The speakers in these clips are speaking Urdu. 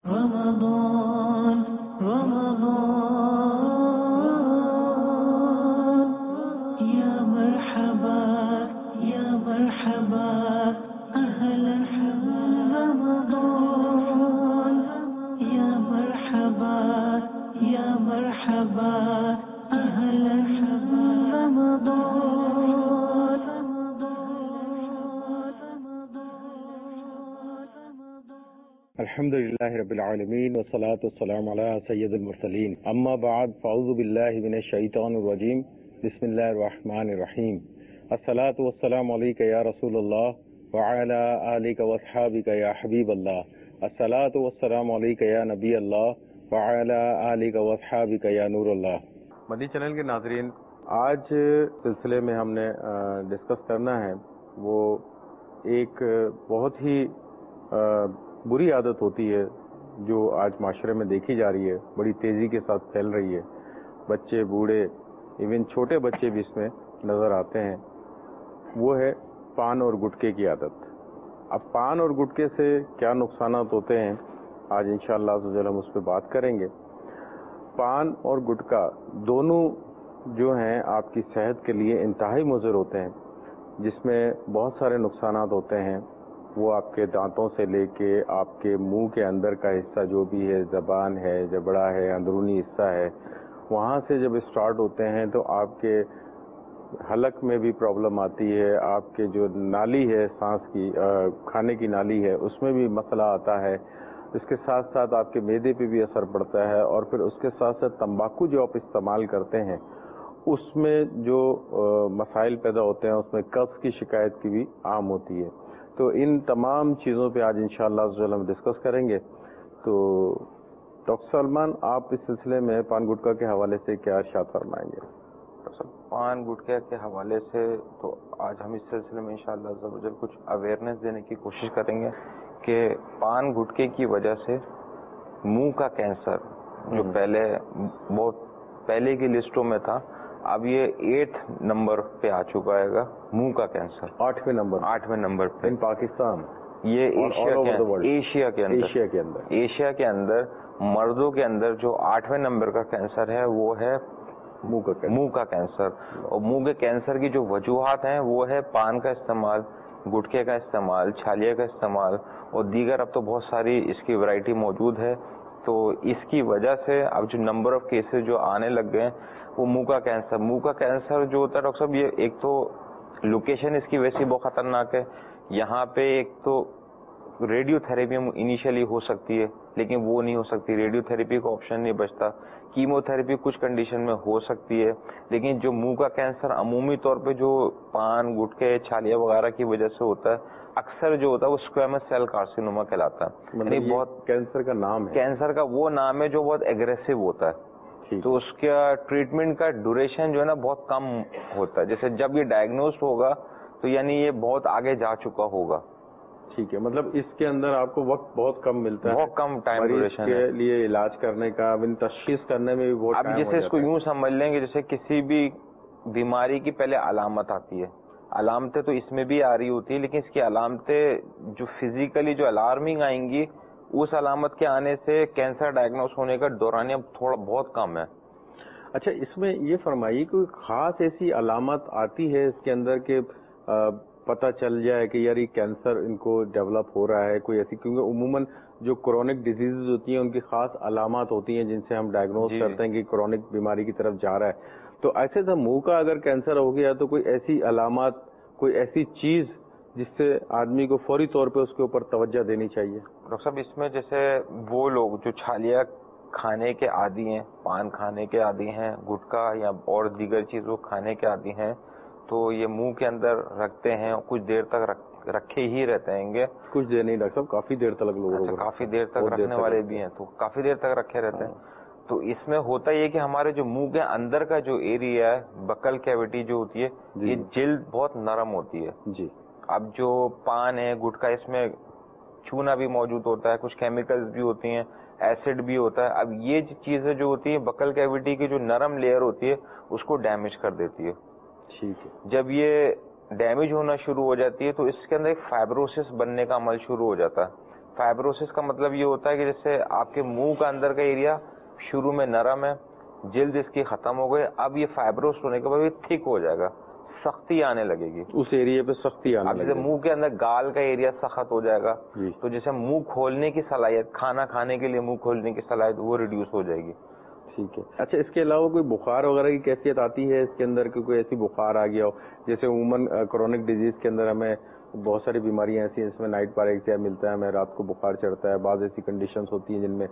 رمضان رمضان يا مرحبا يا مرحبا أهلا رمضان يا مرحبا يا مرحبا أهلا رمضان. الحمدللہ رب العالمین والصلاة والسلام علی سید المرسلین اما بعد فاعوذ باللہ من الشیطان الرجیم بسم اللہ الرحمن الرحیم الصلاة والسلام علیک یا رسول اللہ وعلی آلک واصحابک یا حبیب اللہ الصلاة والسلام علیک یا نبی اللہ وعلی آلک واصحابک یا نور اللہ. مدنی چینل کے ناظرین، آج سلسلے میں ہم نے ڈسکس کرنا ہے وہ ایک بہت ہی بری عادت ہوتی ہے جو آج معاشرے میں دیکھی جا رہی ہے، بڑی تیزی کے ساتھ پھیل رہی ہے. بچے، بوڑھے، ایون چھوٹے بچے بھی اس میں نظر آتے ہیں. وہ ہے پان اور گٹکے کی عادت. اب پان اور گٹکے سے کیا نقصانات ہوتے ہیں آج انشاءاللہ ہم اس پہ بات کریں گے. پان اور گٹکا دونوں جو ہیں آپ کی صحت کے لیے انتہائی مضر ہوتے ہیں، جس میں بہت سارے نقصانات ہوتے ہیں. وہ آپ کے دانتوں سے لے کے آپ کے منہ کے اندر کا حصہ جو بھی ہے، زبان ہے، جبڑا ہے، اندرونی حصہ ہے، وہاں سے جب اسٹارٹ ہوتے ہیں تو آپ کے حلق میں بھی پرابلم آتی ہے. آپ کے جو نالی ہے سانس کی، کھانے کی نالی ہے، اس میں بھی مسئلہ آتا ہے. اس کے ساتھ ساتھ آپ کے معدے پہ بھی اثر پڑتا ہے. اور پھر اس کے ساتھ ساتھ تمباکو جو آپ استعمال کرتے ہیں اس میں جو مسائل پیدا ہوتے ہیں، اس میں قبض کی شکایت کی بھی عام ہوتی ہے. تو ان تمام چیزوں پہ آج انشاءاللہ ہم ڈسکس کریں گے. تو ڈاکٹر سلمان، آپ اس سلسلے میں پان گٹکا کے حوالے سے کیا ارشاد فرمائیں گے؟ پان گٹکا کے حوالے سے تو آج ہم اس سلسلے میں انشاءاللہ کچھ اویئرنیس دینے کی کوشش کریں گے کہ پان گٹکے کی وجہ سے منہ کا کینسر جو بہت پہلے کی لسٹوں میں تھا، اب یہ 8 نمبر پہ آ چکا ہے گا. منہ کا کینسر 8ویں نمبر پہ ان پاکستان. یہ ایشیا کے اندر مردوں کے اندر جو 8ویں نمبر کا کینسر ہے وہ ہے منہ کا کینسر. اور منہ کے کینسر کی جو وجوہات ہیں وہ ہے پان کا استعمال، گٹکے کا استعمال، چھالیا کا استعمال اور دیگر. اب تو بہت ساری اس کی ورائٹی موجود ہے. تو اس کی وجہ سے اب جو نمبر آف کیسز جو آنے لگ گئے ہیں وہ منہ کا کینسر جو ہوتا ہے ڈاکٹر صاحب، یہ ایک تو لوکیشن اس کی ویسی بہت خطرناک ہے. یہاں پہ ایک تو ریڈیو تھراپی انیشیلی ہو سکتی ہے لیکن وہ نہیں ہو سکتی، ریڈیو تھراپی کا آپشن نہیں بچتا. کیمو تھراپی کچھ کنڈیشن میں ہو سکتی ہے، لیکن جو منہ کا کینسر عمومی طور پہ جو پان، گٹکے، چھالیا وغیرہ کی وجہ سے ہوتا ہے، اکثر جو ہوتا ہے وہ اسکویمس سیل کارسینوما کہلاتا ہے. یعنی بہت کینسر کا نام ہے، کینسر کا وہ نام ہے جو بہت ایگریسو ہوتا ہے. تو اس کا ٹریٹمنٹ کا ڈیوریشن جو ہے نا بہت کم ہوتا ہے. جیسے جب یہ ڈائگنوزڈ ہوگا تو یعنی یہ بہت آگے جا چکا ہوگا. ٹھیک ہے، مطلب اس کے اندر آپ کو وقت بہت کم ملتا ہے، بہت کم ٹائم ڈیوریشن کے لیے علاج کرنے کا، تشخیص کرنے میں بھی بہت ٹائم. اب جیسے اس کو یوں سمجھ لیں گے جیسے کسی بھی بیماری کی پہلے علامت آتی ہے. علامتیں تو اس میں بھی آ رہی ہوتی ہیں لیکن اس کی علامتیں جو فزیکلی جو الارمنگ آئیں گی، اس علامت کے آنے سے کینسر ڈائگنوز ہونے کا دورانیہ تھوڑا بہت کم ہے. اچھا، اس میں یہ فرمائیے کوئی خاص ایسی علامت آتی ہے اس کے اندر کہ پتہ چل جائے کہ یار یہ کینسر ان کو ڈیولپ ہو رہا ہے کوئی ایسی؟ کیونکہ عموماً جو کرونک ڈیزیز ہوتی ہیں ان کی خاص علامات ہوتی ہیں جن سے ہم ڈائگنوز کرتے ہیں کہ کرونک بیماری کی طرف جا رہا ہے. تو ایسے تو منہ کا اگر کینسر ہو گیا تو کوئی ایسی علامات، کوئی ایسی چیز جس سے آدمی کو فوری طور پہ اس کے اوپر توجہ دینی چاہیے؟ ڈاکٹر صاحب اس میں جیسے وہ لوگ جو چھالیا کھانے کے عادی ہیں، پان کھانے کے عادی ہیں، گٹکا یا اور دیگر چیزوں کھانے کے عادی ہیں، تو یہ منہ کے اندر رکھتے ہیں اور کچھ دیر تک رکھے ہی رہتے ہیں گے. کچھ دیر نہیں ڈاکٹر صاحب، کافی دیر تک لوگ کافی دیر تک رکھنے والے بھی ہیں، تو کافی دیر تک رکھے رہتے ہیں. تو اس میں ہوتا یہ کہ ہمارے جو منہ کے اندر کا جو ایریا ہے، بکل کیویٹی جو ہوتی ہے، یہ جلد بہت نرم ہوتی ہے. جی. اب جو پان ہے، گٹکا، اس میں چونا بھی موجود ہوتا ہے، کچھ کیمیکلز بھی ہوتی ہیں، ایسڈ بھی ہوتا ہے. اب یہ چیزیں جو ہوتی ہیں بکل کیویٹی کی جو نرم لیئر ہوتی ہے اس کو ڈیمیج کر دیتی ہے. ٹھیک ہے. جب یہ ڈیمیج ہونا شروع ہو جاتی ہے تو اس کے اندر ایک فائبروسس بننے کا عمل شروع ہو جاتا ہے. فائبروسس کا مطلب یہ ہوتا ہے کہ جیسے آپ کے منہ کا اندر کا ایریا شروع میں نرم ہے، جلد اس کی ختم ہو گئی، اب یہ فائبروس ہونے کے بعد یہ تھک ہو جائے گا، سختی آنے لگے گی اس ایریا پہ، سختی آنے لگے گی. منہ کے اندر گال کا ایریا سخت ہو جائے گا، تو جیسے منہ کھولنے کی صلاحیت، کھانا کھانے کے لیے منہ کھولنے کی صلاحیت وہ ریڈیوس ہو جائے گی. ٹھیک ہے. اچھا، اس کے علاوہ کوئی بخار وغیرہ کی کیفیت آتی ہے اس کے اندر کہ کوئی ایسی بخار آ گیا ہو؟ جیسے عموماً کرونک ڈیزیز کے اندر ہمیں بہت ساری بیماریاں ایسی ہیں جس میں نائٹ پیرالیسیا ملتا ہے، ہمیں رات کو بخار چڑھتا ہے، بعض ایسی کنڈیشنز ہوتی ہیں جن میں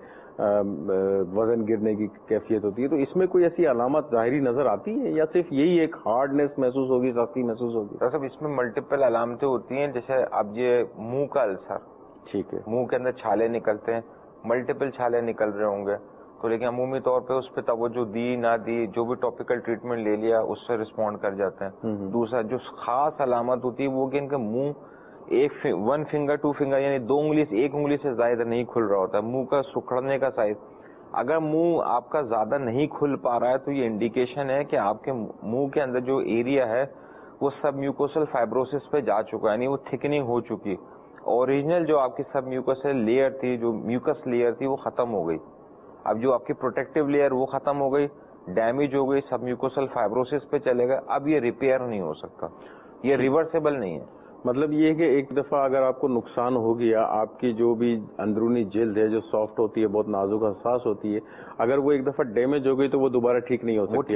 وزن گرنے کی کیفیت ہوتی ہے، تو اس میں کوئی ایسی علامات ظاہری نظر آتی ہیں یا صرف یہی ایک ہارڈنیس محسوس ہوگی، سختی محسوس ہوگی؟ صاحب اس میں ملٹیپل علامتیں ہوتی ہیں، جیسے اب یہ منہ کا السر، ٹھیک ہے، منہ کے اندر چھالے نکلتے ہیں، ملٹیپل چھالے نکل رہے ہوں گے، تو لیکن عمومی طور پہ اس پہ توجہ دی نہ دی، جو بھی ٹاپیکل ٹریٹمنٹ لے لیا اس سے رسپونڈ کر جاتے ہیں. دوسرا جو خاص علامت ہوتی ہے وہ کہ ان کا منہ ون فنگر ٹو فنگر یعنی دو انگلی سے ایک انگلی سے زائد نہیں کھل رہا ہوتا ہے، منہ کا سکڑنے کا سائز. اگر منہ آپ کا زیادہ نہیں کھل پا رہا ہے تو یہ انڈیکیشن ہے کہ آپ کے منہ کے اندر جو ایریا ہے وہ سب میوکوسل فائبروسس پہ جا چکا ہے، یعنی وہ تھکننگ ہو چکی. اوریجنل جو آپ کی سب میوکوسل لیئر تھی، جو میوکس لیئر تھی، وہ ختم ہو گئی. اب جو آپ کی پروٹیکٹیو لیئر وہ ختم ہو گئی، ڈیمیج ہو گئی، سب میوکوسل فائبروسس پہ چلے گا. اب یہ ریپیئر نہیں ہو سکتا، یہ ریورسیبل نہیں ہے. مطلب یہ ہے کہ ایک دفعہ اگر آپ کو نقصان ہو گیا، آپ کی جو بھی اندرونی جلد ہے جو سافٹ ہوتی ہے، بہت نازک حساس ہوتی ہے، اگر وہ ایک دفعہ ڈیمیج ہو گئی تو وہ دوبارہ ٹھیک نہیں ہو سکتی.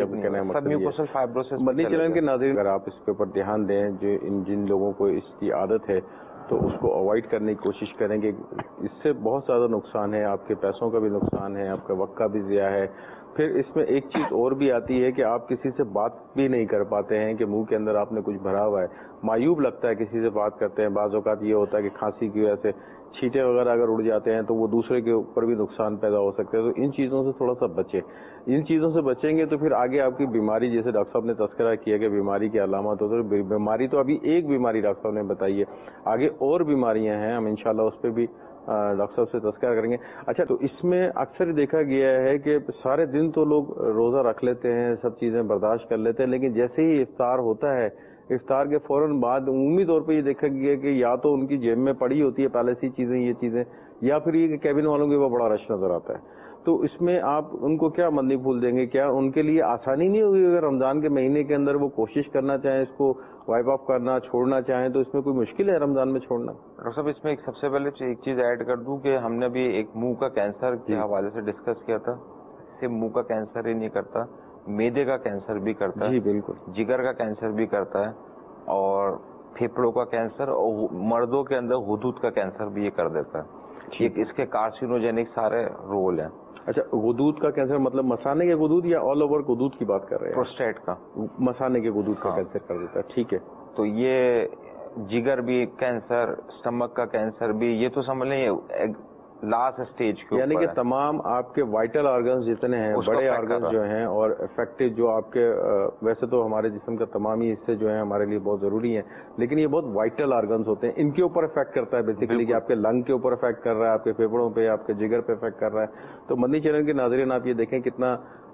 مدنی چینل کے ناظرین، اگر آپ اس کے اوپر دھیان دیں، جو جن لوگوں کو اس کی عادت ہے تو اس کو اوائڈ کرنے کی کوشش کریں گے. اس سے بہت زیادہ نقصان ہے، آپ کے پیسوں کا بھی نقصان ہے، آپ کا وقت کا بھی ضیاع ہے. پھر اس میں ایک چیز اور بھی آتی ہے کہ آپ کسی سے بات بھی نہیں کر پاتے ہیں کہ منہ کے اندر آپ نے کچھ بھرا ہوا ہے، معیوب لگتا ہے کسی سے بات کرتے ہیں. بعض اوقات یہ ہوتا ہے کہ کھانسی کی وجہ سے چھینٹے وغیرہ اگر اڑ جاتے ہیں تو وہ دوسرے کے اوپر بھی نقصان پیدا ہو سکتا ہے. تو ان چیزوں سے تھوڑا سا بچیں. ان چیزوں سے بچیں گے تو پھر آگے آپ کی بیماری، جیسے ڈاکٹر صاحب نے تذکرہ کیا کہ بیماری کی علامات ہوتی ہے، بیماری تو ابھی ایک بیماری ڈاکٹر صاحب نے بتائی ہے، آگے اور بیماریاں ہیں، ہم انشاءاللہ اس پہ بھی ڈاکٹر صاحب سے تذکرہ کریں گے. اچھا، تو اس میں اکثر دیکھا گیا ہے کہ سارے دن تو لوگ روزہ رکھ لیتے ہیں، سب چیزیں برداشت کر لیتے ہیں، لیکن جیسے ہی افطار ہوتا ہے، افطار کے فوراً بعد عمومی طور پہ یہ دیکھا گیا کہ یا تو ان کی جیب میں پڑی ہوتی ہے پہلے سی چیزیں، یہ چیزیں، یا پھر یہ کہ کیبن والوں کے وہ بڑا رش نظر آتا ہے. تو اس میں آپ ان کو کیا مدنی پھول دیں گے؟ کیا ان کے لیے آسانی نہیں ہوگی اگر رمضان کے مہینے کے اندر وہ کوشش کرنا چاہیں اس کو وائپ آف کرنا، چھوڑنا چاہیں، تو اس میں کوئی مشکل ہے رمضان میں چھوڑنا؟ ڈاکٹر صاحب اس میں سب سے پہلے ایک چیز ایڈ کر دوں کہ ہم نے بھی ایک منہ کا کینسر کے حوالے سے ڈسکس کیا تھا. صرف منہ کا کینسر ہی نہیں کرتا، میدے کا کینسر بھی کرتا ہے، جی بالکل، جگر کا کینسر بھی کرتا ہے، اور پھیپھڑوں کا کینسر، اور مردوں کے اندر غدود کا کینسر بھی یہ کر دیتا ہے. اس کے کارسینوجینک سارے رول ہیں. اچھا، غدود کا کینسر مطلب مثانے کے غدود یا آل اوور غدود کی بات کر رہے ہیں؟ پروسٹیٹ کا، مثانے کے غدود کا کینسر کر دیتا ہے. ٹھیک ہے. تو یہ جگر بھی کینسر، اسٹمک کا کینسر بھی، یہ تو سمجھ لیں لاسٹ اسٹیج کے، یعنی کہ تمام آپ کے وائٹل آرگنز جتنے ہیں، بڑے آرگنز جو ہیں اور افیکٹڈ جو آپ کے، ویسے تو ہمارے جسم کا تمام ہی حصے جو ہیں ہمارے لیے بہت ضروری ہیں، لیکن یہ بہت وائٹل آرگنز ہوتے ہیں، ان کے اوپر افیکٹ کرتا ہے بیسیکلی، کہ آپ کے لنگ کے اوپر افیکٹ کر رہا ہے، آپ کے پھیپھڑوں پہ، آپ کے جگر پہ افیکٹ کر رہا ہے. تو مدنی چینل کے ناظرین آپ یہ دیکھیں کتنا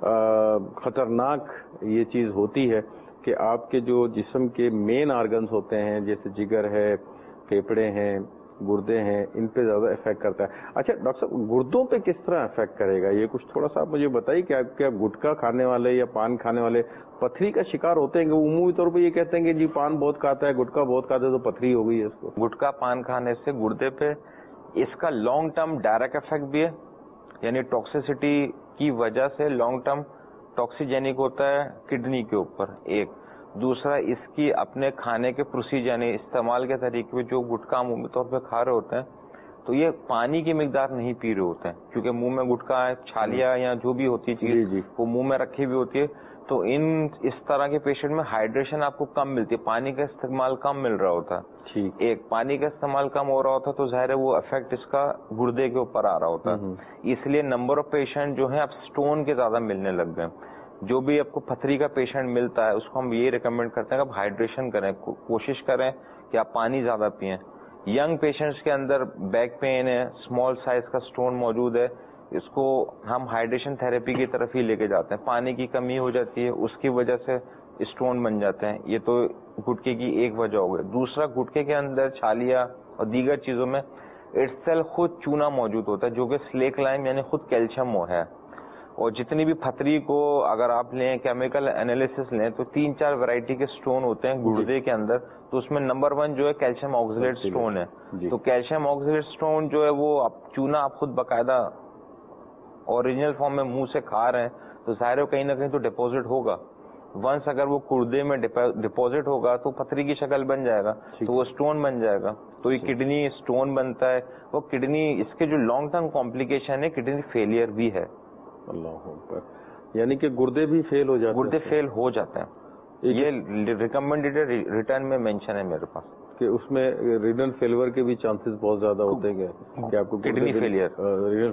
خطرناک یہ چیز ہوتی ہے کہ آپ کے جو جسم کے مین آرگنز ہوتے ہیں، جیسے جگر ہے، پھیپھڑے ہیں، گردے ہیں، ان پہ زیادہ افیکٹ کرتا ہے. اچھا ڈاکٹر صاحب، گردوں پہ کس طرح افیکٹ کرے گا یہ کچھ تھوڑا سا آپ مجھے بتائیے کہ کیا گٹکا کھانے والے یا پان کھانے والے پتھری کا شکار ہوتے ہیں؟ کہ وہ عمومی طور پہ یہ کہتے ہیں کہ جی پان بہت کھاتا ہے، گٹکا بہت کھاتا ہے تو پتھری ہو گئی ہے اس کو. گٹکا پان کھانے سے گردے پہ اس کا لانگ ٹرم ڈائریکٹ افیکٹ بھی ہے، یعنی ٹاکسیسٹی کی وجہ سے لانگ ٹرم ٹاکسیجینک ہوتا ہے کڈنی کے اوپر. ایک دوسرا، اس کی اپنے کھانے کے پروسیجر یعنی استعمال کے طریقے پہ جو گٹکا عمومی طور پہ کھا رہے ہوتے ہیں تو یہ پانی کی مقدار نہیں پی رہے ہوتے ہیں، کیونکہ منہ میں گٹکا ہے، چھالیا یا جو بھی ہوتی چیز وہ منہ میں رکھی بھی ہوتی ہے. تو اس طرح کے پیشنٹ میں ہائیڈریشن آپ کو کم ملتی ہے، پانی کا استعمال کم مل رہا ہوتا ہے. ایک پانی کا استعمال کم ہو رہا ہوتا تو ظاہر ہے وہ افیکٹ اس کا گردے کے اوپر آ رہا ہوتا ہے. اس لیے نمبر آف پیشنٹ جو ہیں اب سٹون کے زیادہ ملنے لگ گئے. جو بھی آپ کو پتھری کا پیشنٹ ملتا ہے اس کو ہم یہ ریکمینڈ کرتے ہیں کہ آپ ہائیڈریشن کریں، کوشش کریں کہ آپ پانی زیادہ پئیں. ینگ پیشنٹس کے اندر بیک پین ہے، اسمال سائز کا سٹون موجود ہے، اس کو ہم ہائیڈریشن تھراپی کی طرف ہی لے کے جاتے ہیں. پانی کی کمی ہو جاتی ہے، اس کی وجہ سے سٹون بن جاتے ہیں. یہ تو گٹکے کی ایک وجہ ہو گئی. دوسرا، گٹکے کے اندر چھالیا اور دیگر چیزوں میں اٹسل خود چونا موجود ہوتا ہے جو کہ سلیک لائم یعنی خود کیلشیم وہ ہے. اور جتنی بھی پتھری کو اگر آپ لیں کیمیکل انالیسس لیں تو 3-4 ورائٹی کے سٹون ہوتے ہیں گردے کے اندر, تو اس میں نمبر 1 جو ہے کیلشیم آکسیلیٹ سٹون ہے. تو کیلشیم آکسیلیٹ سٹون جو ہے وہ چونا آپ خود باقاعدہ اوریجنل فارم میں منہ سے کھا رہے ہیں تو ظاہر ہے کہیں نہ کہیں تو ڈپوزٹ ہوگا. ونس اگر وہ گردے میں ڈپوزٹ ہوگا تو پتھری کی شکل بن جائے گا, تو وہ سٹون بن جائے گا. تو یہ کڈنی سٹون بنتا ہے. وہ کڈنی اس کے جو لانگ ٹرم کمپلیکیشن ہے کڈنی فیلئر بھی ہے. اللہ اکبر, یعنی کہ گردے بھی فیل ہو جاتے ہیں. گردے فیل ہو جاتے ہیں. یہ ریکمینڈیڈ ریٹرن میں مینشن ہے میرے پاس کہ اس میں رینل فیلور کے بھی چانسز بہت زیادہ ہوتے ہیں کہ آپ کو کڈنی فیلئر رینل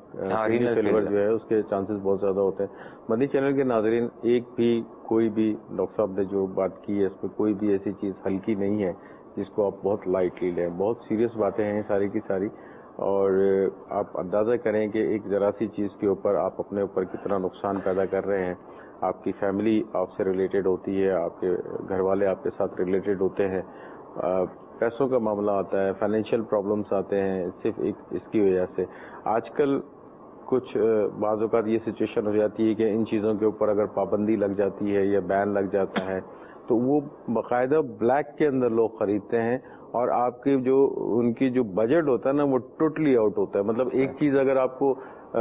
فیلور جو ہے اس کے چانسز بہت زیادہ ہوتے ہیں. مدنی چینل کے ناظرین, ایک بھی کوئی بھی ڈاکٹر صاحب نے جو بات کی ہے اس میں کوئی بھی ایسی چیز ہلکی نہیں ہے جس کو آپ بہت لائٹلی لیں. بہت سیریس باتیں ہیں ساری کی ساری, اور آپ اندازہ کریں کہ ایک ذرا سی چیز کے اوپر آپ اپنے اوپر کتنا نقصان پیدا کر رہے ہیں. آپ کی فیملی آپ سے ریلیٹڈ ہوتی ہے, آپ کے گھر والے آپ کے ساتھ ریلیٹڈ ہوتے ہیں, پیسوں کا معاملہ آتا ہے, فائنینشیل پرابلمس آتے ہیں صرف اس کی وجہ سے. آج کل کچھ بعض اوقات یہ سچویشن ہو جاتی ہے کہ ان چیزوں کے اوپر اگر پابندی لگ جاتی ہے یا بین لگ جاتا ہے تو وہ باقاعدہ بلیک کے اندر لوگ خریدتے ہیں, اور آپ کی جو ان کی جو بجٹ ہوتا ہے نا وہ ٹوٹلی آؤٹ ہوتا ہے. مطلب ایک چیز اگر آپ کو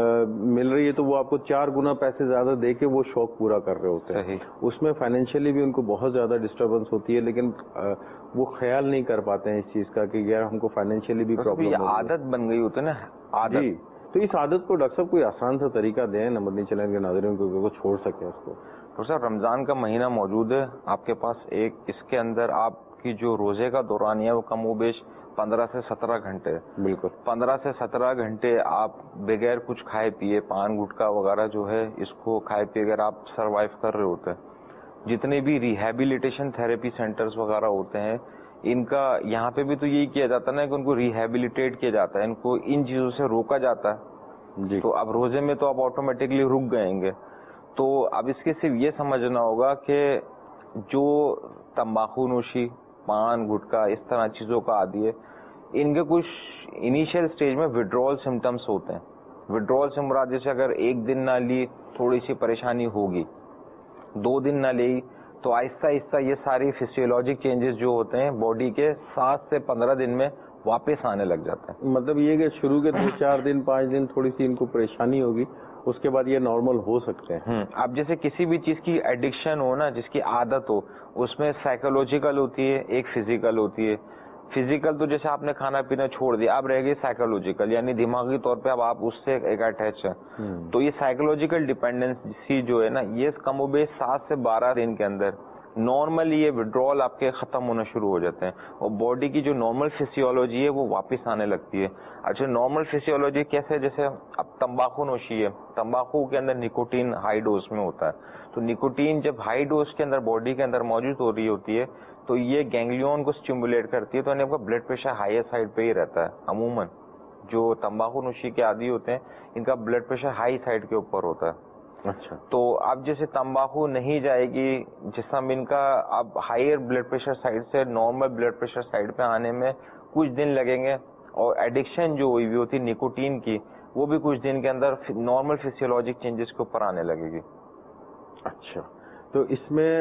مل رہی ہے تو وہ آپ کو 4 گنا پیسے زیادہ دے کے وہ شوق پورا کر رہے ہوتے ہیں. اس میں فائنینشیلی بھی ان کو بہت زیادہ ڈسٹربنس ہوتی ہے, لیکن وہ خیال نہیں کر پاتے ہیں اس چیز کا کہ یار ہم کو فائنینشیلی بھی پرابلم ہے. عادت بن گئی ہوتی ہے نا عادت. جی, تو اس عادت کو ڈاکٹر صاحب کوئی آسان سا طریقہ دیں نا مدنی چینل کے ناظرین کو چھوڑ سکیں اس کو. تو سر رمضان کا مہینہ موجود ہے آپ کے پاس, ایک اس کے اندر آپ کی جو روزے کا دوران ہے وہ کم و بیش 15 سے 17 گھنٹے. بالکل 15 سے 17 گھنٹے آپ بغیر کچھ کھائے پیے, پان گٹکا وغیرہ جو ہے اس کو کھائے پیے اگر آپ سروائیو کر رہے ہوتے ہیں. جتنے بھی ریہیبلیٹیشن تھراپی سینٹرز وغیرہ ہوتے ہیں ان کا یہاں پہ بھی تو یہی کیا جاتا ہے نا کہ ان کو ریہیبلیٹیٹ کیا جاتا ہے, ان کو ان چیزوں سے روکا جاتا ہے. جی. تو اب روزے میں تو آپ آٹومیٹکلی رک گئیں گے. تو اب اس کے صرف یہ سمجھنا ہوگا کہ جو تمباکو نوشی, پان گٹکا اس طرح چیزوں کا عادی ہے, ان کے کچھ انیشیل سٹیج میں وڈرول سمٹمس ہوتے ہیں. وڈرول سے مراد جیسے اگر 1 دن نہ لی تھوڑی سی پریشانی ہوگی, 2 دن نہ لی تو آہستہ آہستہ یہ ساری فزیولوجک چینجز جو ہوتے ہیں باڈی کے 7 سے 15 دن میں واپس آنے لگ جاتے ہیں. مطلب یہ کہ شروع کے 2-4 دن 5 دن تھوڑی سی ان کو پریشانی ہوگی, اس کے بعد یہ نارمل ہو سکتے ہیں. اب جیسے کسی بھی چیز کی ایڈکشن ہو نا, جس کی عادت ہو, اس میں سائیکولوجیکل ہوتی ہے, ایک فزیکل ہوتی ہے. فزیکل تو جیسے آپ نے کھانا پینا چھوڑ دیا, اب رہ گئی سائیکولوجیکل, یعنی دماغی طور پہ اب آپ اس سے ایک اٹیچ ہیں. تو یہ سائیکولوجیکل ڈیپینڈنسی جو ہے نا, یہ کم و بیش 7 سے 12 دن کے اندر نارملی یہ وڈرول آپ کے ختم ہونا شروع ہو جاتے ہیں, اور باڈی کی جو نارمل فزیولوجی ہے وہ واپس آنے لگتی ہے. اچھا, نارمل فزیولوجی کیسے, جیسے اب تمباکو نوشی ہے, تمباکو کے اندر نکوٹین ہائی ڈوز میں ہوتا ہے. تو نکوٹین جب ہائی ڈوز کے اندر باڈی کے اندر موجود ہو رہی ہوتی ہے تو یہ گینگلیون کو اسٹیمولیٹ کرتی ہے, تو آپ کا بلڈ پریشر ہائی سائڈ پہ ہی رہتا ہے. عموماً جو تمباکو نوشی کے عادی ہوتے ہیں ان کا بلڈ پریشر ہائی سائڈ کے اوپر ہوتا ہے. اچھا, تو اب جیسے تمباکو نہیں جائے گی, جسم ان کا اب ہائر بلڈ پریشر سائڈ سے نارمل بلڈ پریشر سائڈ پہ آنے میں کچھ دن لگیں گے, اور ایڈکشن جو ہوئی ہوتی نکوٹین کی وہ بھی کچھ دن کے اندر نارمل فزیولوجک چینجز کے اوپر آنے لگے گی. اچھا, تو اس میں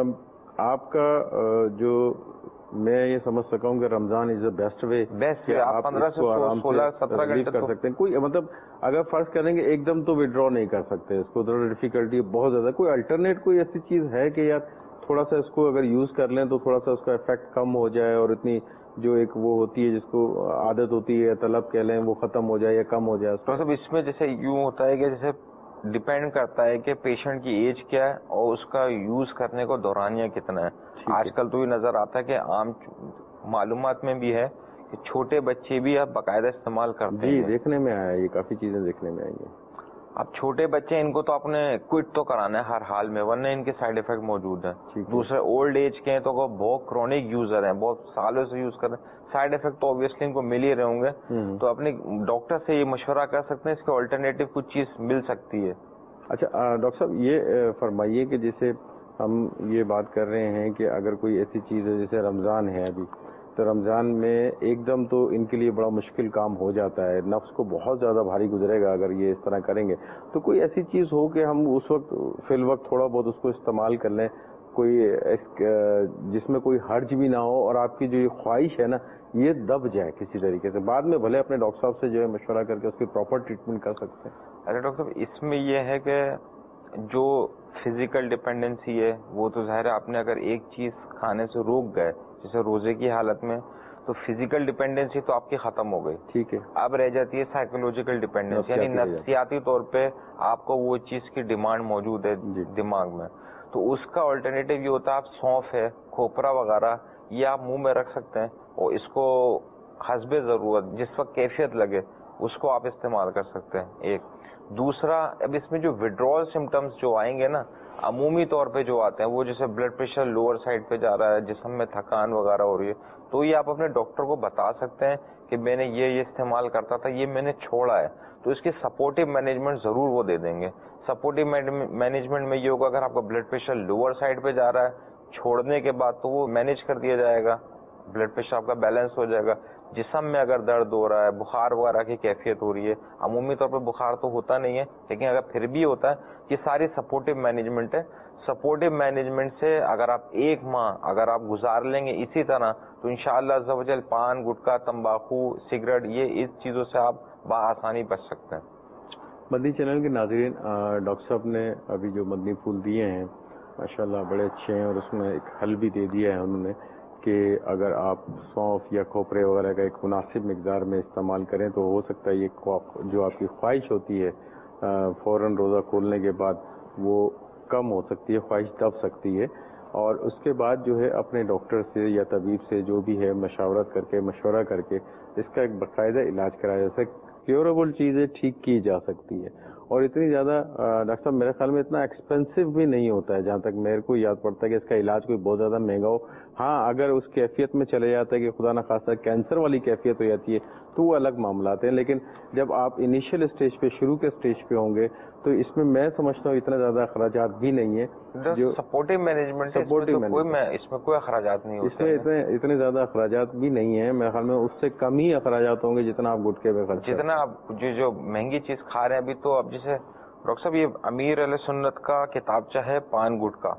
آپ کا جو میں یہ سمجھ سکا ہوں کہ رمضان از دا بیسٹ وے آپ 15 سے 16-17 گھنٹے کر سکتے ہیں. کوئی مطلب اگر فرض کریں گے ایک دم تو وڈرا نہیں کر سکتے, اس کو تھوڑا ڈیفیکلٹی بہت زیادہ, کوئی الٹرنیٹ کوئی ایسی چیز ہے کہ یار تھوڑا سا اس کو اگر یوز کر لیں تو تھوڑا سا اس کا افیکٹ کم ہو جائے, اور اتنی جو ایک وہ ہوتی ہے جس کو عادت ہوتی ہے طلب کہہ لیں وہ ختم ہو جائے یا کم ہو جائے؟ تو اس میں جیسے یوں ہوتا ہے کہ جیسے ڈیپینڈ کرتا ہے کہ پیشنٹ کی ایج کیا ہے اور اس کا یوز کرنے کو دورانیہ کتنا ہے. آج کل تو یہ نظر آتا ہے کہ عام معلومات میں بھی ہے کہ چھوٹے بچے بھی اب باقاعدہ استعمال کرتے ہیں. جی, دیکھنے میں آیا, یہ کافی چیزیں دیکھنے میں آئی ہیں. اب چھوٹے بچے ان کو تو اپنے کوئٹ تو کرانا ہے ہر حال میں, ورنہ ان کے سائیڈ افیکٹ موجود ہیں. دوسرے اولڈ ایج کے ہیں تو وہ بہت کرونک یوزر ہیں, بہت سالوں سے یوز کر رہے ہیں, سائیڈ افیکٹ تو اوبیسلی ان کو مل ہی رہے ہوں گے. تو اپنے ڈاکٹر سے یہ مشورہ کر سکتے ہیں, اس کے آلٹرنیٹو کچھ چیز مل سکتی ہے. اچھا ڈاکٹر صاحب, یہ فرمائیے کہ جیسے ہم یہ بات کر رہے ہیں کہ اگر کوئی ایسی چیز ہے جیسے رمضان ہے ابھی, تو رمضان میں ایک دم تو ان کے لیے بڑا مشکل کام ہو جاتا ہے، نفس کو بہت زیادہ بھاری گزرے گا اگر یہ اس طرح کریں گے. تو کوئی ایسی چیز ہو کہ ہم اس وقت فی الوقت تھوڑا بہت اس کو استعمال کر لیں، کوئی جس میں کوئی حرج بھی نہ ہو اور آپ کی جو یہ خواہش ہے نا یہ دب جائے کسی طریقے سے، بعد میں بھلے اپنے ڈاکٹر صاحب سے جو ہے مشورہ کر کے اس کی پراپر ٹریٹمنٹ کر سکتے ہیں. ارے ڈاکٹر صاحب اس میں یہ ہے کہ جو فزیکل ڈپینڈنسی ہے وہ تو ظاہر ہے آپ نے اگر ایک چیز کھانے سے روک گئے جیسے روزے کی حالت میں تو فزیکل ڈپینڈنسی تو آپ کی ختم ہو گئی. ٹھیک ہے، اب رہ جاتی ہے سائیکولوجیکل ڈپینڈنسی، یعنی نفسیاتی طور پہ آپ کو وہ چیز کی ڈیمانڈ موجود ہے دماغ میں. تو اس کا آلٹرنیٹیو یہ ہوتا ہے آپ سونف ہے، کھوپرا وغیرہ یہ آپ منہ میں رکھ سکتے ہیں اور اس کو حسب ضرورت جس وقت کیفیت لگے اس کو آپ استعمال کر سکتے ہیں. ایک دوسرا، اب اس میں جو وڈرول سمٹمز جو آئیں گے نا عمومی طور پہ جو آتے ہیں وہ جیسے بلڈ پریشر لوور سائڈ پہ جا رہا ہے، جسم میں تھکان وغیرہ ہو رہی ہے، تو یہ آپ اپنے ڈاکٹر کو بتا سکتے ہیں کہ میں نے یہ استعمال کرتا تھا یہ میں نے چھوڑا ہے. تو اس کی سپورٹیو مینجمنٹ ضرور وہ دے دیں گے. سپورٹیو مینجمنٹ میں یہ ہوگا اگر آپ کا بلڈ پریشر لوور سائڈ پہ جا رہا ہے چھوڑنے کے بعد تو وہ مینیج کر دیا جائے گا، بلڈ پریشر آپ کا بیلنس ہو جائے گا. جسم میں اگر درد ہو رہا ہے، بخار وغیرہ کی کیفیت ہو رہی ہے، عمومی طور پہ بخار تو ہوتا نہیں ہے لیکن اگر پھر بھی ہوتا ہے، یہ ساری سپورٹیو مینجمنٹ ہے. سپورٹیو مینجمنٹ سے اگر آپ ایک ماہ اگر آپ گزار لیں گے اسی طرح تو انشاءاللہ عز و جل پان، گٹکا، تمباکو، سگریٹ یہ اس چیزوں سے آپ بآسانی بچ سکتے ہیں. مدنی چینل کے ناظرین، ڈاکٹر صاحب نے ابھی جو مدنی پھول دیے ہیں ماشاءاللہ بڑے اچھے ہیں اور اس میں ایک حل بھی دے دیا ہے انہوں نے کہ اگر آپ سونف یا کھوپرے وغیرہ کا ایک مناسب مقدار میں استعمال کریں تو ہو سکتا ہے یہ جو آپ کی خواہش ہوتی ہے فوراً روزہ کھولنے کے بعد وہ کم ہو سکتی ہے، خواہش دب سکتی ہے. اور اس کے بعد جو ہے اپنے ڈاکٹر سے یا طبیب سے جو بھی ہے مشاورت کر کے مشورہ کر کے اس کا ایک باقاعدہ علاج کرایا جا سکتا. کیوریبل چیزیں ٹھیک کی جا سکتی ہے اور اتنی زیادہ ڈاکٹر صاحب میرے خیال میں اتنا ایکسپینسو بھی نہیں ہوتا ہے جہاں تک میرے کو یاد پڑتا ہے کہ اس کا علاج کوئی بہت زیادہ مہنگا ہو. ہاں اگر اس کیفیت میں چلے جاتا ہے کہ خدا نخواستہ کینسر والی کیفیت ہو جاتی ہے تو وہ الگ معاملات ہیں، لیکن جب آپ انیشیل اسٹیج پہ شروع کے اسٹیج پہ ہوں گے تو اس میں میں سمجھتا ہوں اتنا زیادہ اخراجات بھی نہیں ہیں. جو سپورٹیو مینجمنٹ اس میں کوئی اخراجات نہیں ہوتے، اس میں اتنے زیادہ اخراجات بھی نہیں ہیں. میرے خیال میں اس سے کم ہی اخراجات ہوں گے جتنا آپ گٹکے میں خرچ جتنا آپ جو مہنگی چیز کھا رہے ہیں. ابھی تو اب جیسے ڈاکٹر صاحب یہ امیر علیہ سنت کا کتابچہ ہے پان گٹکا،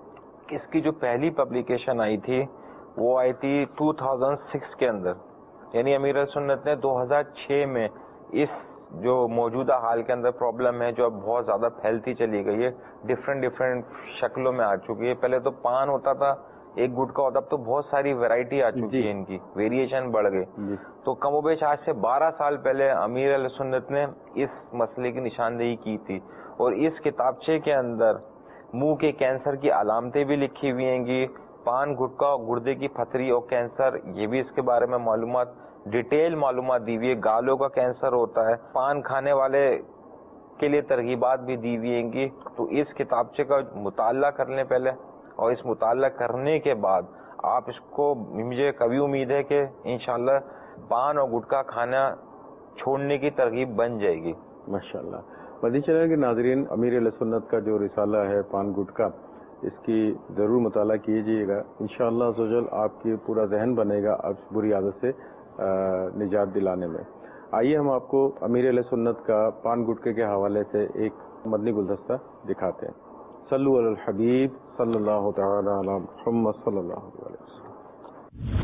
اس کی جو پہلی پبلیکیشن آئی تھی وہ آئی تھی 2006 کے اندر، یعنی امیر علیہ سنت نے 2006 میں اس جو موجودہ حال کے اندر پرابلم ہے جو اب بہت زیادہ پھیلتی چلی گئی ہے، ڈفرینٹ شکلوں میں آ چکی ہے. پہلے تو پان ہوتا تھا ایک گٹکا ہوتا، اب تو بہت ساری ویرائٹی آ چکی ہے، ان کی ویریشن بڑھ گئی. تو کم و بیش آج سے 12 سال پہلے امیر علیہ سنت نے اس مسئلے کی نشاندہی کی تھی اور اس کتابچے کے اندر منہ کے کینسر کی علامتیں بھی لکھی ہوئی ہیں گی، پان گٹکا گردے کی پتھری اور کینسر یہ بھی اس کے بارے میں معلومات ڈیٹیل معلومات دی ہوئی ہے. گالوں کا کینسر ہوتا ہے، پان کھانے والے کے لیے ترغیبات بھی دی ہوئی ہیں گی. تو اس کتابچے کا مطالعہ کر لیں پہلے اور اس مطالعہ کرنے کے بعد آپ اس کو، مجھے کبھی امید ہے کہ انشاءاللہ پان اور گٹکا کھانا چھوڑنے کی ترغیب بن جائے گی. ماشاءاللہ. مدنی چینل کے ناظرین، امیر علیہ سنت کا جو رسالہ ہے پان گٹکا اس کی ضرور مطالعہ کیجیے گا، انشاءاللہ عز و جل آپ کی پورا ذہن بنے گا اس بری عادت سے نجات دلانے میں. آئیے ہم آپ کو امیر علیہ سنت کا پان گٹکے کے حوالے سے ایک مدنی گلدستہ دکھاتے ہیں. صلو علی الحبیب صلی اللہ تعالی علی محمد صلی اللہ علیہ وسلم.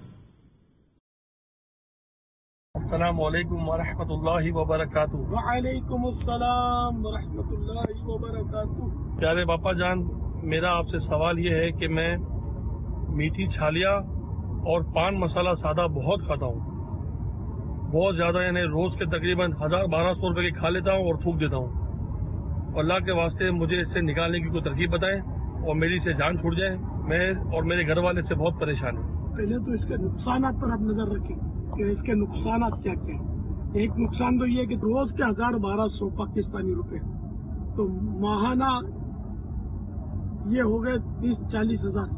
السلام علیکم ورحمۃ اللہ وبرکاتہ. وعلیکم السلام ورحمۃ اللہ وبرکاتہ. پیارے باپا جان، میرا آپ سے سوال یہ ہے کہ میں میٹھی چھالیاں اور پان مسالہ سادہ بہت کھاتا ہوں، بہت زیادہ، یعنی روز کے تقریباً 1000-1200 روپے کی کھا لیتا ہوں اور تھوک دیتا ہوں. اللہ کے واسطے مجھے اس سے نکالنے کی کوئی ترکیب بتائیں اور میری سے جان چھوٹ جائے. میں اور میرے گھر والے سے بہت پریشان ہیں. پہلے تو اس کے نقصانات پر آپ نظر رکھیں کہ اس کے نقصانات کیا کیا ہیں. ایک نقصان تو یہ ہے کہ روز کے 1000-1200 پاکستانی روپے، تو ماہانہ یہ ہو گئے 30-40 ہزار،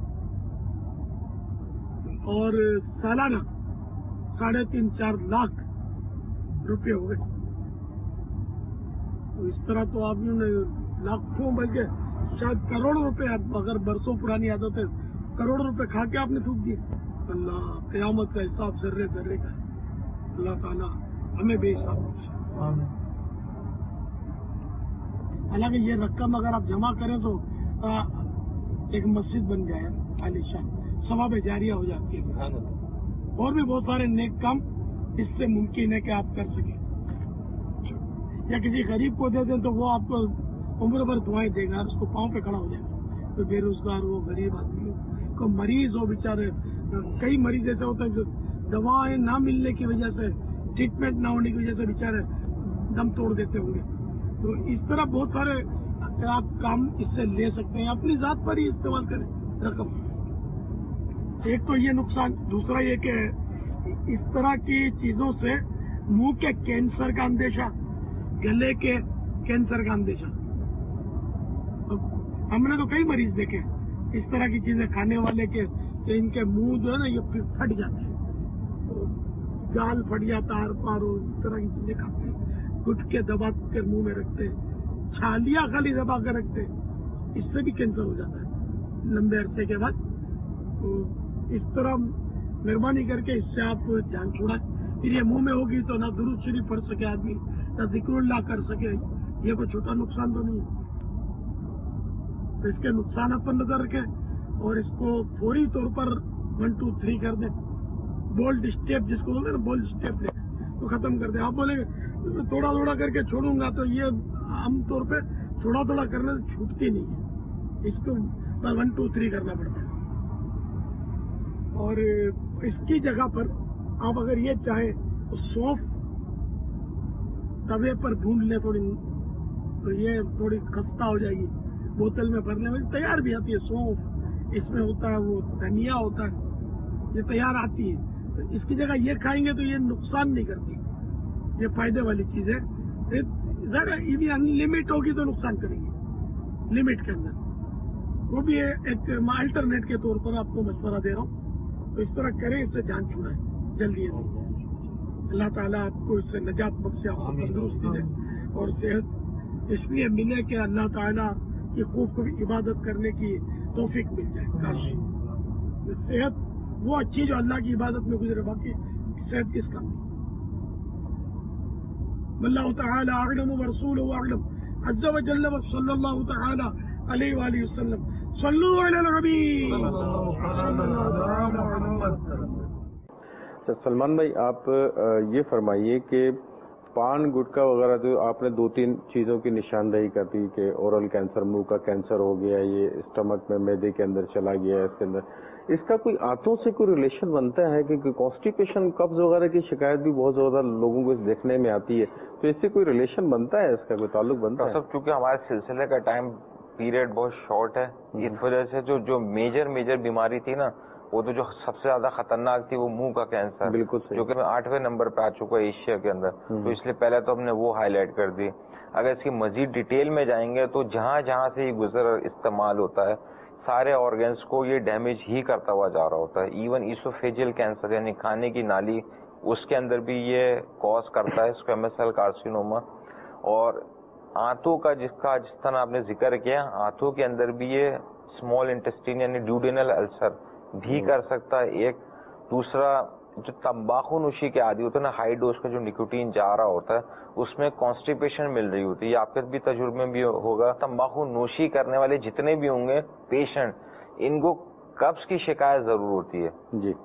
اور سالانہ 3.5-4 لاکھ روپے ہو گئے. تو اس طرح تو آپ نے لاکھوں بلکہ شاید کروڑوں روپے، اگر برسوں پرانی عادت ہے، کروڑوں روپے کھا کے آپ نے تھوک دیے. اللہ قیامت کا حساب ذرے ذرے کا اللہ تعالیٰ ہمیں بے حساب بخشے. حالانکہ یہ رقم اگر آپ جمع کریں تو ایک مسجد بن جائے عالیشان، ثواب جاریہ ہو جاتی ہے. اور بھی بہت سارے نیک کام اس سے ممکن ہے کہ آپ کر سکیں. یا کسی غریب کو دے دیں تو وہ آپ کو عمر بھر دعائیں دے گا، اس کو پاؤں پہ کھڑا ہو جائے گا. کوئی بے روزگار ہو، غریب آدمی ہو، کوئی مریض ہو، بیچارے کئی مریض ایسے ہوتے ہیں جو دوائیں نہ ملنے کی وجہ سے، ٹریٹمنٹ نہ ہونے کی وجہ سے بیچارے دم توڑ دیتے ہوں گے. تو اس طرح بہت سارے آپ کام اس سے لے سکتے ہیں، اپنی ذات پر ہی استعمال کریں رقم. ایک تو یہ نقصان، دوسرا یہ کہ اس طرح کی چیزوں سے منہ کے کینسر کا اندیشہ، گلے کے کینسر کا اندیشہ. ہم نے تو کئی مریض دیکھے اس طرح کی چیزیں کھانے والے کے کہ ان کے منہ جو ہے نا یہ پھٹ جاتے ہیں، گال پھٹ جاتا ہے، پارو اس طرح کی چیزیں کھاتے ہیں، گٹکے دبا کے منہ میں رکھتے ہیں، چھالیاں خالی دبا کر رکھتے ہیں، اس سے بھی کینسر ہو جاتا ہے لمبے عرصے کے بعد. تو اس طرح مہربانی کر کے اس سے آپ دھیان چھوڑیں. پھر یہ منہ میں ہوگی تو نہ درود شریف پڑھ سکے آدمی، نہ ذکر اللہ کر سکے. یہ کوئی چھوٹا نقصان تو نہیں ہے. تو اس کے نقصانات پر نظر رکھیں اور اس کو فوری طور پر 1 2 3 کر دیں. بولڈ اسٹیپ جس کو بولتے ہیں نا، بولڈ اسٹیپ لے تو ختم کر دیں. آپ بولیں گے تھوڑا تھوڑا کر کے چھوڑوں گا، تو یہ عام طور پہ تھوڑا تھوڑا کرنے سے چھوٹتی نہیں ہے، اس کو 1 2 3 کرنا پڑتا ہے. اور اس کی جگہ پر آپ اگر یہ چاہیں تو سونف توے پر بھون لیں تھوڑی، تو یہ تھوڑی خستہ ہو جائے گی. بوتل میں بھرنے میں تیار بھی آتی ہے سونف، اس میں ہوتا ہے وہ دھنیا ہوتا ہے، یہ تیار آتی ہے. تو اس کی جگہ یہ کھائیں گے تو یہ نقصان نہیں کرتی، یہ فائدے والی چیز ہے. ذرا لمٹ ہوگی تو نقصان کریں گے، لمٹ کے اندر. وہ بھی ایک الٹرنیٹ کے طور پر آپ کو مشورہ دے رہا ہوں. تو اس طرح کریں، اس سے جان چھوڑائیں جلدی. اللہ تعالیٰ آپ کو اس سے نجات بخشے، آپ کو تندرستی دے اور صحت اس لیے ملے کہ اللہ تعالیٰ کی خوب عبادت کرنے کی توفیق مل جائے. کاش صحت وہ اچھی جو اللہ کی عبادت میں گزرے، باقی صحت کس کام. اللہ تعالی اعلم ورسولہ اعلم عز وجل صلی اللہ تعالی علیہ وآلہ وسلم. صلو علی النبی. سلمان بھائی، آپ یہ فرمائیے کہ پان گٹکا وغیرہ تو آپ نے 2-3 چیزوں کی نشاندہی کر دی کہ اورل کینسر، منہ کا کینسر ہو گیا، یہ اسٹمک میں معدے کے اندر چلا گیا ہے. اس کے اندر اس کا کوئی آنتوں سے کوئی ریلیشن بنتا ہے؟ کہ کانسٹیپیشن، قبض وغیرہ کی شکایت بھی بہت زیادہ لوگوں کو دیکھنے میں آتی ہے، تو اس سے کوئی ریلیشن بنتا ہے، اس کا کوئی تعلق بنتا ہے؟ کیونکہ ہمارے سلسلے کا ٹائم پیریڈ بہت شارٹ ہے، اس وجہ سے جو میجر بیماری تھی نا، وہ تو جو سب سے زیادہ خطرناک تھی وہ منہ کا کینسر، بالکل جو کہ 8ویں نمبر پہ آ چکا ہے ایشیا کے اندر. تو اس لیے پہلے تو ہم نے وہ ہائی لائٹ کر دی. اگر اس کی مزید ڈیٹیل میں جائیں گے تو جہاں جہاں سے یہ گزر استعمال ہوتا ہے، سارے آرگنس کو یہ ڈیمیج ہی کرتا ہوا جا رہا ہوتا ہے. ایون ایسوفیجل کینسر یعنی کھانے کی نالی، اس کے اندر بھی یہ کاز کرتا ہے اسکویمس سیل کارسینوما. اور آنتوں کا جس طرح آپ نے ذکر کیا، آنتوں کے اندر بھی یہ اسمال انٹسٹین یعنی ڈیوڈینل السر بھی کر سکتا ہے. ایک دوسرا جو تمباکو نوشی کے عادی ہوتے ہیں نا، ہائی ڈوز کا جو نکوٹین جا رہا ہوتا ہے، اس میں کانسٹیپیشن مل رہی ہوتی ہے. یہ آپ کے بھی تجربے میں بھی ہوگا. تمباکو نوشی کرنے والے جتنے بھی ہوں گے پیشنٹ، ان کو قبض کی شکایت ضرور ہوتی ہے. جی،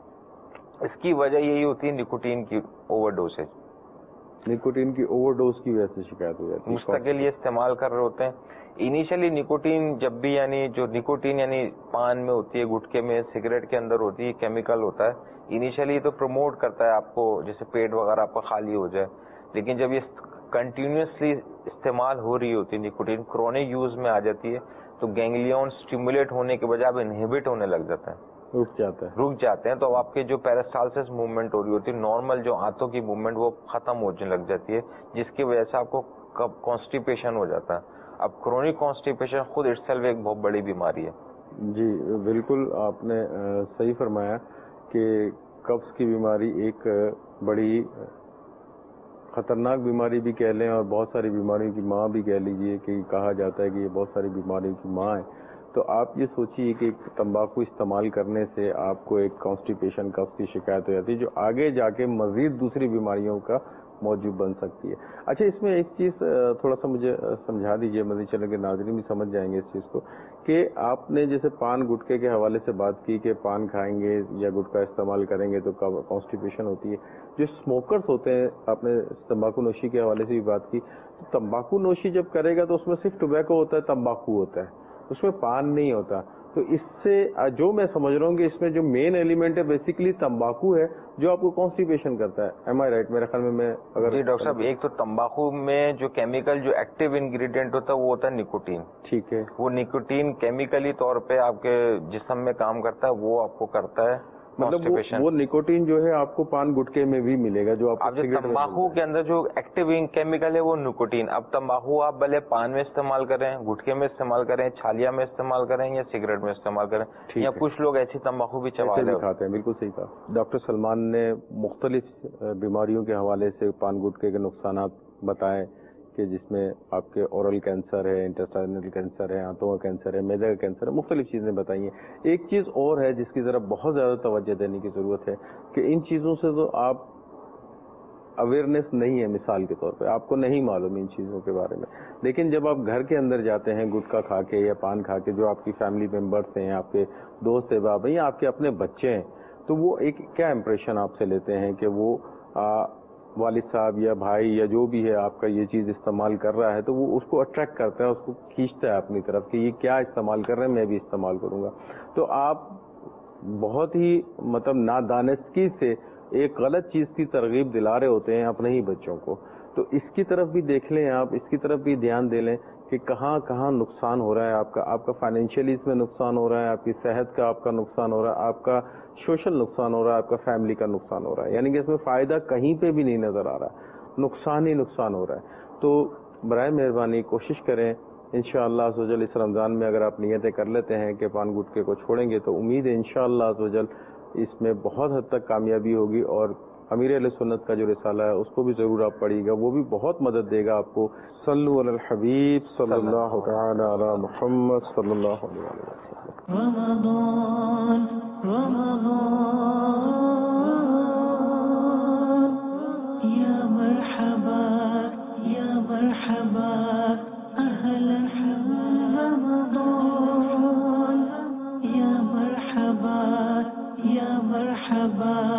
اس کی وجہ یہی ہوتی ہے نکوٹین کی اوور ڈوسیج. نکوٹین کی اوور ڈوز کی وجہ سے شکایت ہو جاتی ہے. مستقل یہ استعمال کر رہے ہوتے ہیں. انیشلی نکوٹین جب بھی جو نکوٹین پان میں ہوتی ہے، گٹکے میں، سگریٹ کے اندر ہوتی ہے، کیمیکل ہوتا ہے. انیشلی تو پروموٹ کرتا ہے آپ کو جیسے پیٹ وغیرہ آپ کا خالی ہو جائے. لیکن جب یہ کنٹینیوسلی استعمال ہو رہی ہوتی ہے نکوٹین، کرونک یوز میں آ جاتی ہے، تو گینگلیون اسٹیمولیٹ ہونے کے بجائے اب انہیبٹ ہونے لگ جاتا ہے، رک جاتے ہیں. تو اب آپ کے جو پیرسٹالسس موومنٹ ہو رہی ہوتی ہے، نارمل جو آنتوں کی موومنٹ، وہ ختم ہونے لگ جاتی ہے، جس کی وجہ سے آپ کو کانسٹیپیشن ہو جاتا ہے. اب کرونک کانسٹیپیشن خود اٹ سیلف ایک بہت بڑی بیماری ہے. جی بالکل، آپ نے صحیح فرمایا کہ قبض کی بیماری ایک بڑی خطرناک بیماری بھی کہہ لیں، اور بہت ساری بیماریوں کی ماں بھی کہہ لیجئے، کہ کہا جاتا ہے کہ یہ بہت ساری بیماریوں کی ماں ہے. تو آپ یہ سوچیے کہ تمباکو استعمال کرنے سے آپ کو ایک کانسٹیپیشن کف کی شکایت ہو جاتی ہے جو آگے جا کے مزید دوسری بیماریوں کا موجب بن سکتی ہے. اچھا اس میں ایک چیز تھوڑا سا مجھے سمجھا دیجئے، مزید چلیں کہ ناظرین بھی سمجھ جائیں گے اس چیز کو، کہ آپ نے جیسے پان گٹکے کے حوالے سے بات کی کہ پان کھائیں گے یا گٹکا استعمال کریں گے تو کانسٹیپیشن ہوتی ہے. جو اسموکرز ہوتے ہیں، آپ نے تمباکو نوشی کے حوالے سے بھی بات کی، تمباکو نوشی جب کرے گا تو اس میں صرف ٹوبیکو ہوتا ہے، تمباکو ہوتا ہے، اس میں پان نہیں ہوتا. تو اس سے جو میں سمجھ رہا ہوں کہ اس میں جو مین ایلیمنٹ ہے بیسیکلی تمباکو ہے جو آپ کو کانسٹیپیشن کرتا ہے. Am I right? میرے خیال میں اگر جی ڈاکٹر صاحب، ایک تو تمباکو میں جو کیمیکل جو ایکٹیو انگریڈینٹ ہوتا ہے وہ ہوتا ہے نکوٹین. ٹھیک ہے. وہ نکوٹین کیمیکلی طور پہ آپ کے جسم میں کام کرتا ہے، وہ آپ کو کرتا ہے مطلب وہ نکوٹین جو ہے آپ کو پان گٹکے میں بھی ملے گا جو آپ تمباکو کے اندر جو ایکٹیو کیمیکل ہے وہ نکوٹین. اب تمباکو آپ بھلے پان میں استعمال کریں، گٹکے میں استعمال کریں، چھالیا میں استعمال کریں یا سگریٹ میں استعمال کریں، یا کچھ لوگ ایسی تمباکو بھی کھاتے ہیں. بالکل صحیح کہا ڈاکٹر سلمان نے. مختلف بیماریوں کے حوالے سے پان گٹکے کے نقصانات بتائے کہ جس میں آپ کے اورل کینسر ہے، انٹسٹائنل کینسر ہے، آنتوں کا کینسر ہے، میدے کا کینسر ہے، مختلف چیزیں بتائی ہیں. ایک چیز اور ہے جس کی طرف بہت زیادہ توجہ دینے کی ضرورت ہے کہ ان چیزوں سے تو آپ اویئرنیس نہیں ہے. مثال کے طور پہ آپ کو نہیں معلوم ان چیزوں کے بارے میں، لیکن جب آپ گھر کے اندر جاتے ہیں گٹکا کھا کے یا پان کھا کے، جو آپ کی فیملی ممبرس ہیں، آپ کے دوست احباب ہیں یا آپ کے اپنے بچے ہیں، تو وہ ایک کیا امپریشن آپ سے لیتے ہیں کہ وہ والد صاحب یا بھائی یا جو بھی ہے آپ کا یہ چیز استعمال کر رہا ہے، تو وہ اس کو اٹریکٹ کرتا ہے، اس کو کھینچتا ہے اپنی طرف کہ یہ کیا استعمال کر رہے ہیں، میں بھی استعمال کروں گا. تو آپ بہت ہی مطلب نادانستگی سے ایک غلط چیز کی ترغیب دلا رہے ہوتے ہیں اپنے ہی بچوں کو. تو اس کی طرف بھی دیکھ لیں آپ، اس کی طرف بھی دھیان دے لیں کہ کہاں کہاں نقصان ہو رہا ہے آپ کا فائنینشیلی اس میں نقصان ہو رہا ہے، آپ کی صحت کا آپ کا نقصان ہو رہا ہے، آپ کا سوشل نقصان ہو رہا ہے، آپ کا فیملی کا نقصان ہو رہا ہے. یعنی کہ اس میں فائدہ کہیں پہ بھی نہیں نظر آ رہا، نقصان ہی نقصان ہو رہا ہے. تو برائے مہربانی کوشش کریں انشاءاللہ عزوجل اس رمضان میں اگر آپ نیتیں کر لیتے ہیں کہ پان گٹکے کو چھوڑیں گے تو امید ہے انشاءاللہ عزوجل اس میں بہت حد تک کامیابی ہوگی. اور امیر اہل سنت کا جو رسالہ ہے اس کو بھی ضرور آپ پڑھیے گا، وہ بھی بہت مدد دے گا آپ کو. صلو علی الحبیب صلی اللہ تعالی علی محمد صلی اللہ علیہ وسلم. رمضان یا مرحبا یا مرحبا اہلا رمضان یا مرحبا یا مرحبا